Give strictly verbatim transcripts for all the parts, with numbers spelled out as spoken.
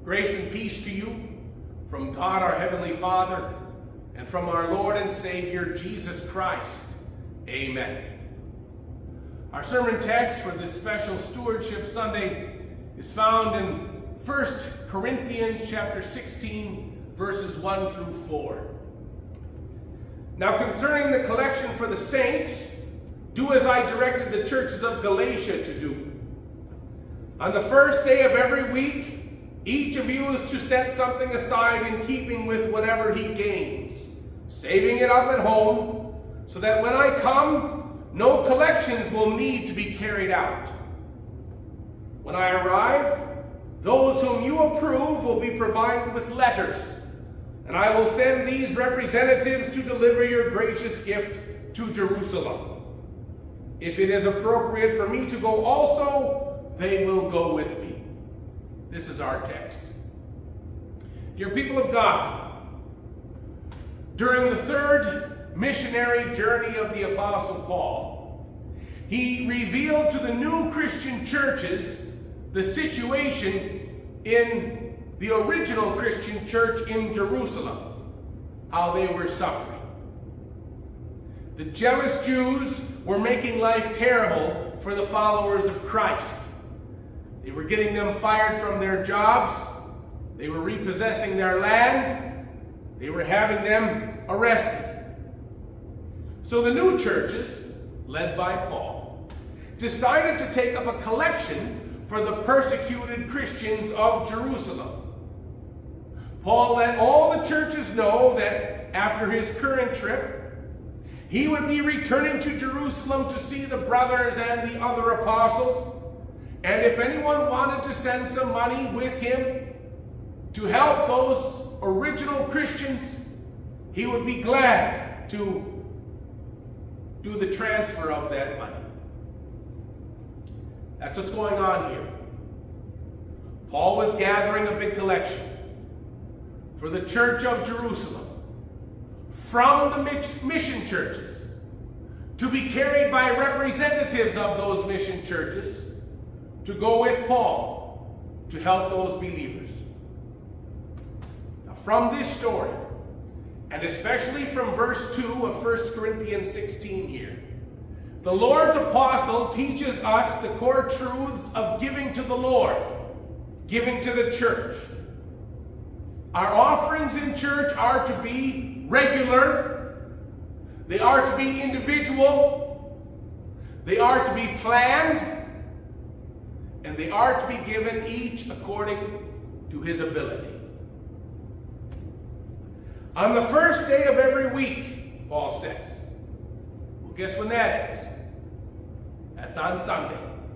Grace and peace to you from God our Heavenly Father and from our Lord and Savior Jesus Christ. Amen. Our sermon text for this special Stewardship Sunday is found in First Corinthians chapter sixteen, verses one through four. Now concerning the collection for the saints, do as I directed the churches of Galatia to do. On the first day of every week, each of you is to set something aside in keeping with whatever he gains, saving it up at home, so that when I come, no collections will need to be carried out. When I arrive, those whom you approve will be provided with letters, and I will send these representatives to deliver your gracious gift to Jerusalem. If it is appropriate for me to go also, they will go with me. This is our text. Dear people of God, during the third missionary journey of the Apostle Paul, he revealed to the new Christian churches the situation in the original Christian church in Jerusalem, how they were suffering. The jealous Jews were making life terrible for the followers of Christ. They were getting them fired from their jobs. They were repossessing their land. They were having them arrested. So the new churches, led by Paul, decided to take up a collection for the persecuted Christians of Jerusalem. Paul let all the churches know that after his current trip, he would be returning to Jerusalem to see the brothers and the other apostles. And if anyone wanted to send some money with him to help those original Christians, he would be glad to do the transfer of that money. That's what's going on here. Paul was gathering a big collection for the church of Jerusalem from the mission churches to be carried by representatives of those mission churches to go with Paul to help those believers. Now, from this story, and especially from verse two of First Corinthians sixteen here, the Lord's apostle teaches us the core truths of giving to the Lord, giving to the church. Our offerings in church are to be regular, they are to be individual, they are to be planned, and they are to be given each according to his ability. On the first day of every week, Paul says. Well, guess when that is? That's on Sunday.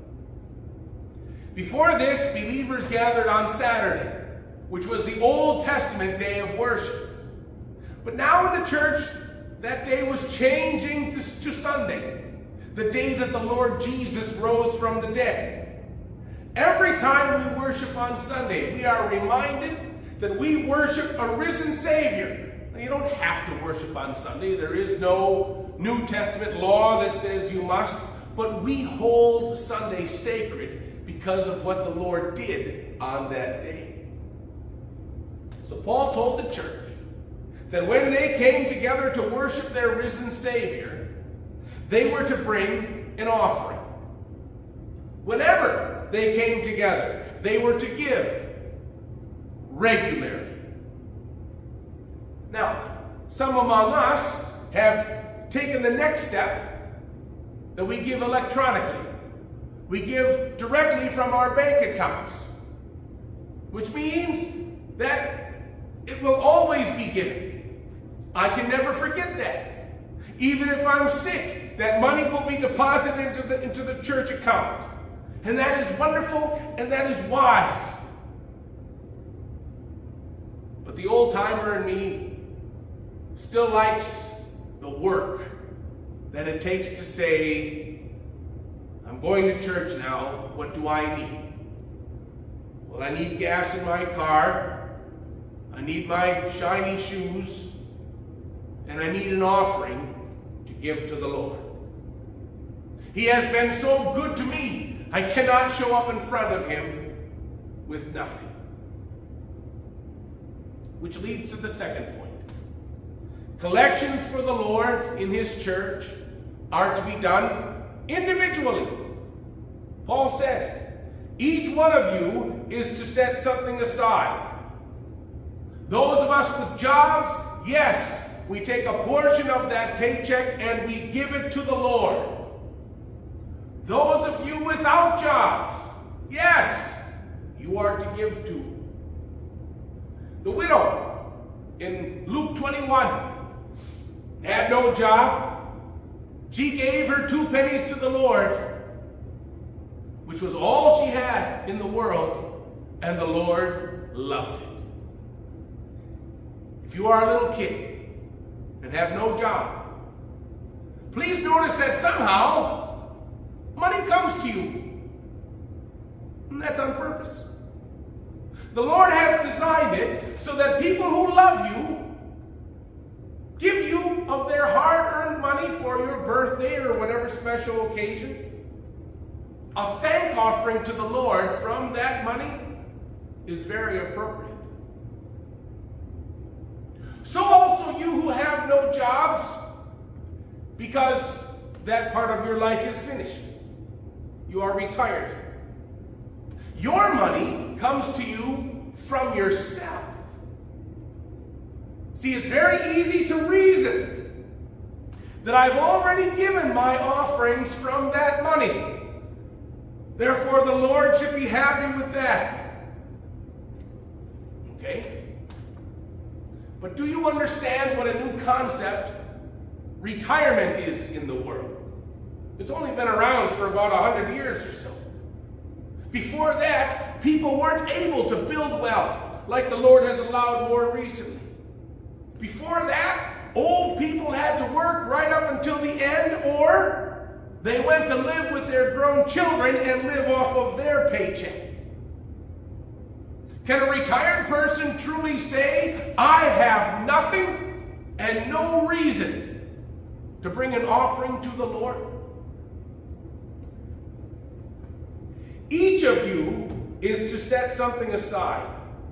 Before this, believers gathered on Saturday, which was the Old Testament day of worship. But now in the church, that day was changing to, to Sunday, the day that the Lord Jesus rose from the dead. Every time we worship on Sunday, we are reminded that we worship a risen Savior. Now, you don't have to worship on Sunday. There is no New Testament law that says you must. But we hold Sunday sacred because of what the Lord did on that day. So Paul told the church that when they came together to worship their risen Savior, they were to bring an offering. Whenever they came together, they were to give regularly. Now, some among us have taken the next step that we give electronically. We give directly from our bank accounts, which means that it will always be given. I can never forget that. Even if I'm sick, that money will be deposited into the, into the church account. And that is wonderful, and that is wise. But the old-timer in me still likes the work that it takes to say, I'm going to church now, what do I need? Well, I need gas in my car, I need my shiny shoes, and I need an offering to give to the Lord. He has been so good to me, I cannot show up in front of him with nothing. which leads to the second point. Collections for the Lord in his church are to be done individually. Paul says, each one of you is to set something aside. Those of us with jobs, yes, we take a portion of that paycheck and we give it to the Lord. Those of you without jobs, yes, you are to give to. The widow in Luke twenty-one had no job. She gave her two pennies to the Lord, which was all she had in the world, and the Lord loved it. If you are a little kid and have no job, please notice that somehow money comes to you. And that's on purpose. The Lord has designed it so that people who love you give you of their hard-earned money for your birthday or whatever special occasion. A thank offering to the Lord from that money is very appropriate. So also you who have no jobs, because that part of your life is finished. You are retired. Your money comes to you from yourself. See, it's very easy to reason that I've already given my offerings from that money. Therefore, the Lord should be happy with that. Okay? But do you understand what a new concept retirement is in the world? It's only been around for about a hundred years or so. Before that, people weren't able to build wealth like the Lord has allowed more recently. Before that, old people had to work right up until the end, or they went to live with their grown children and live off of their paycheck. Can a retired person truly say, I have nothing and no reason to bring an offering to the Lord? Each of you is to set something aside.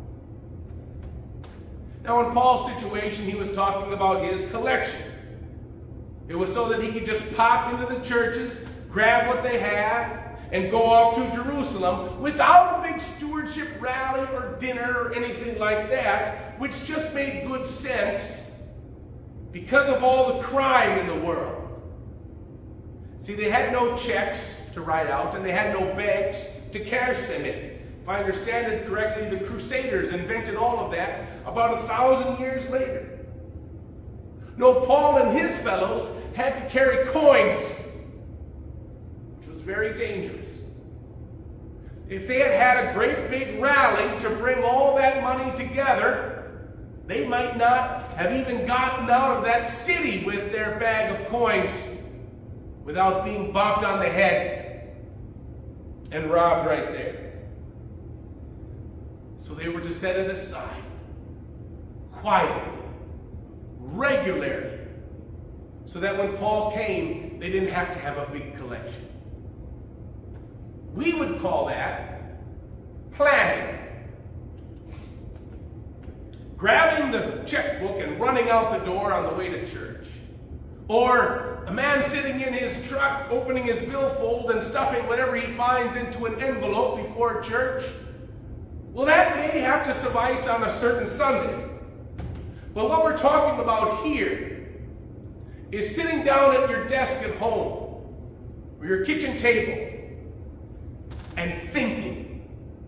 Now, in Paul's situation, he was talking about his collection. It was so that he could just pop into the churches, grab what they had, and go off to Jerusalem without a big stewardship rally or dinner or anything like that, which just made good sense because of all the crime in the world. See, they had no checks to write out, and they had no banks to cash them in. If I understand it correctly, the Crusaders invented all of that about a thousand years later. No, Paul and his fellows had to carry coins, which was very dangerous. If they had had a great big rally to bring all that money together, they might not have even gotten out of that city with their bag of coins without being bopped on the head and robbed right there. So they were to set it aside, quietly, regularly, so that when Paul came, they didn't have to have a big collection. We would call that planning. Grabbing the checkbook and running out the door on the way to church. Or a man sitting in his truck, opening his billfold and stuffing whatever he finds into an envelope before church. Well, that may have to suffice on a certain Sunday. But what we're talking about here is sitting down at your desk at home, or your kitchen table, and thinking,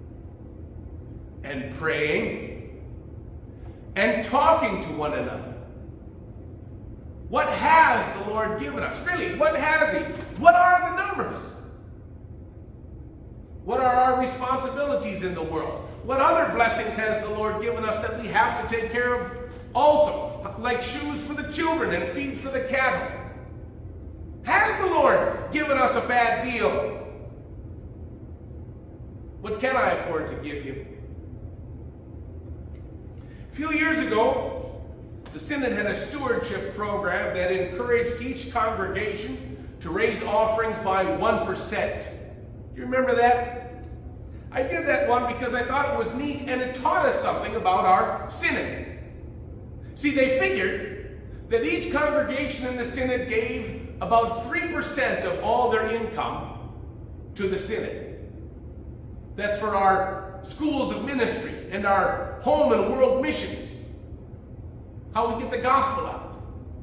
and praying, and talking to one another. What has the Lord given us? Really, what has He? What are the numbers? What are our responsibilities in the world? What other blessings has the Lord given us that we have to take care of also? Like shoes for the children and feed for the cattle. Has the Lord given us a bad deal? What can I afford to give Him? A few years ago, the Synod had a stewardship program that encouraged each congregation to raise offerings by one percent. You remember that? I did that one because I thought it was neat and it taught us something about our synod. See, they figured that each congregation in the synod gave about three percent of all their income to the synod. That's for our schools of ministry and our home and world missions. How we get the gospel out.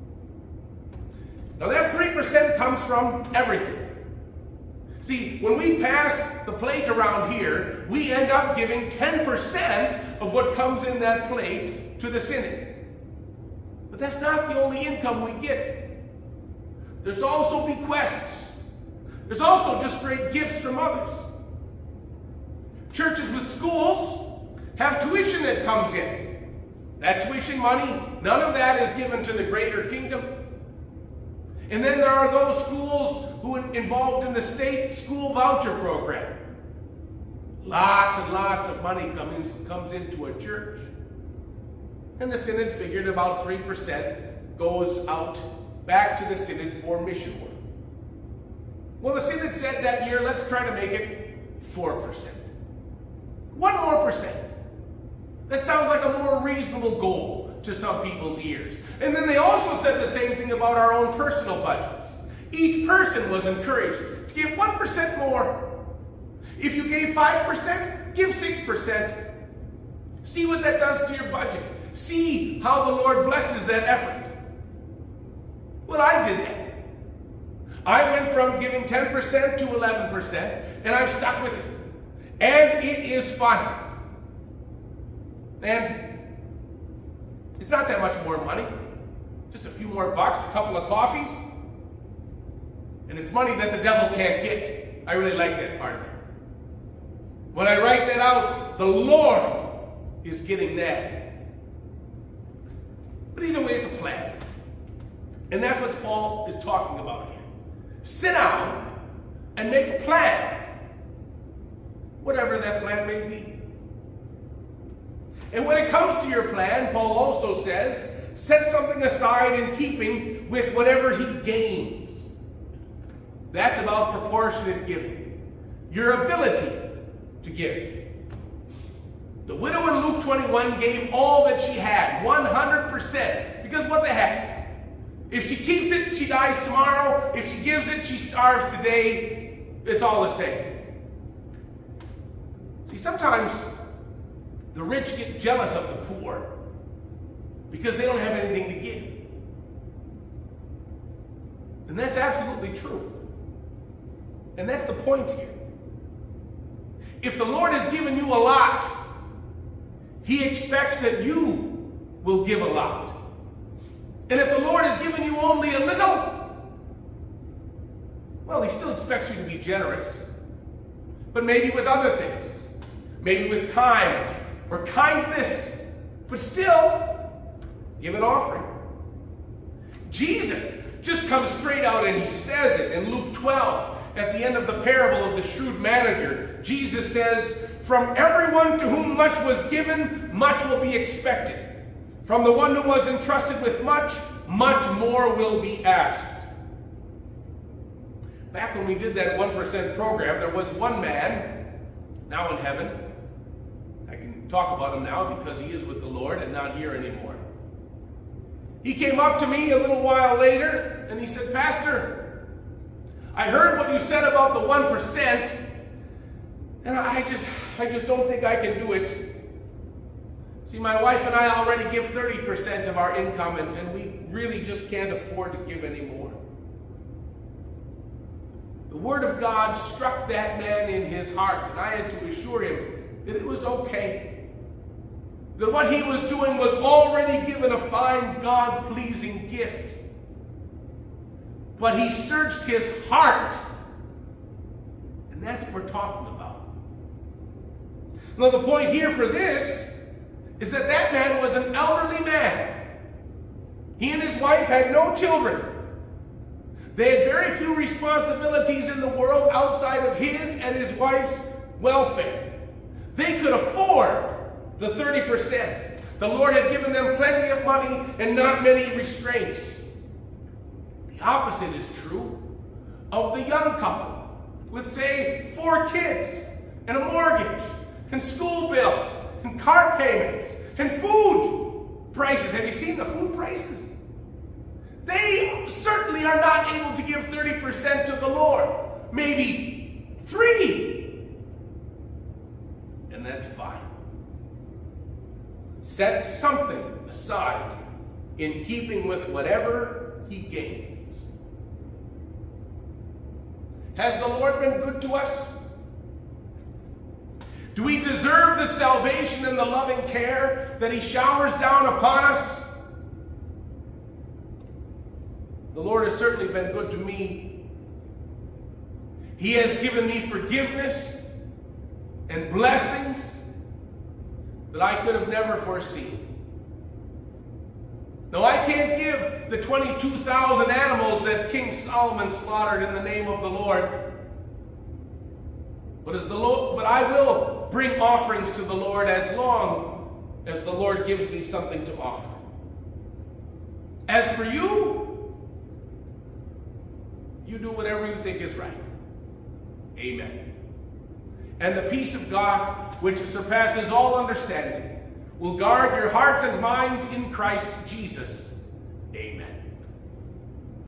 Now that three percent comes from everything. See, when we pass the plate around here, we end up giving ten percent of what comes in that plate to the synod. But that's not the only income we get. There's also bequests. There's also just straight gifts from others. Churches with schools have tuition that comes in. That tuition money, none of that is given to the greater kingdom. And then there are those schools who are involved in the state school voucher program. Lots and lots of money comes, comes into a church. And the synod figured about three percent goes out back to the synod for mission work. Well, the synod said that year, let's try to make it four percent. One more percent. That sounds like a more reasonable goal to some people's ears. And then they also said the same thing about our own personal budgets. Each person was encouraged to give one percent more. If you gave five percent, give six percent. See what that does to your budget. See how the Lord blesses that effort. Well, I did that. I went from giving ten percent to eleven percent, and I've stuck with it. And it is fun. And it's not that much more money. Just a few more bucks, a couple of coffees. And it's money that the devil can't get. I really like that part of it. When I write that out, the Lord is getting that. But either way, it's a plan. And that's what Paul is talking about here. Sit down and make a plan. Whatever that plan may be. And when it comes to your plan, Paul also says, set something aside in keeping with whatever he gains. That's about proportionate giving. Your ability to give. The widow in Luke twenty-one gave all that she had, one hundred percent. Because what the heck? If she keeps it, she dies tomorrow. If she gives it, she starves today. It's all the same. See, sometimes the rich get jealous of the poor because they don't have anything to give. And that's absolutely true. And that's the point here. If the Lord has given you a lot, he expects that you will give a lot. And if the Lord has given you only a little, well, he still expects you to be generous. But maybe with other things. Maybe with time or kindness. But still, give an offering. Jesus just comes straight out and he says it in Luke twelve. At the end of the parable of the shrewd manager, Jesus says, from everyone to whom much was given, much will be expected. From the one who was entrusted with much, much more will be asked. Back when we did that one percent program, there was one man, now in heaven. I can talk about him now because he is with the Lord and not here anymore. He came up to me a little while later and he said, Pastor, I heard what you said about the one percent, and I just, I just don't think I can do it. See, my wife and I already give thirty percent of our income, and, and we really just can't afford to give any more. The Word of God struck that man in his heart, and I had to assure him that it was okay. That what he was doing was already given a fine, God-pleasing gift. But he searched his heart. And that's what we're talking about. Now the point here for this is that that man was an elderly man. He and his wife had no children. They had very few responsibilities in the world outside of his and his wife's welfare. They could afford the thirty percent. The Lord had given them plenty of money and not many restraints. The opposite is true of the young couple with, say, four kids. and a mortgage and school bills and car payments and food prices. Have you seen the food prices? They certainly are not able to give thirty percent to the Lord. Maybe three. And that's fine. Set something aside in keeping with whatever he gains. Has the Lord been good to us? Do we deserve the salvation and the loving care that he showers down upon us? The Lord has certainly been good to me. He has given me forgiveness and blessings that I could have never foreseen. Now, I can't give the twenty-two thousand animals that King Solomon slaughtered in the name of the Lord. But, as the Lord, but I will bring offerings to the Lord as long as the Lord gives me something to offer. As for you, you do whatever you think is right. Amen. And the peace of God, which surpasses all understanding, will guard your hearts and minds in Christ Jesus. Amen.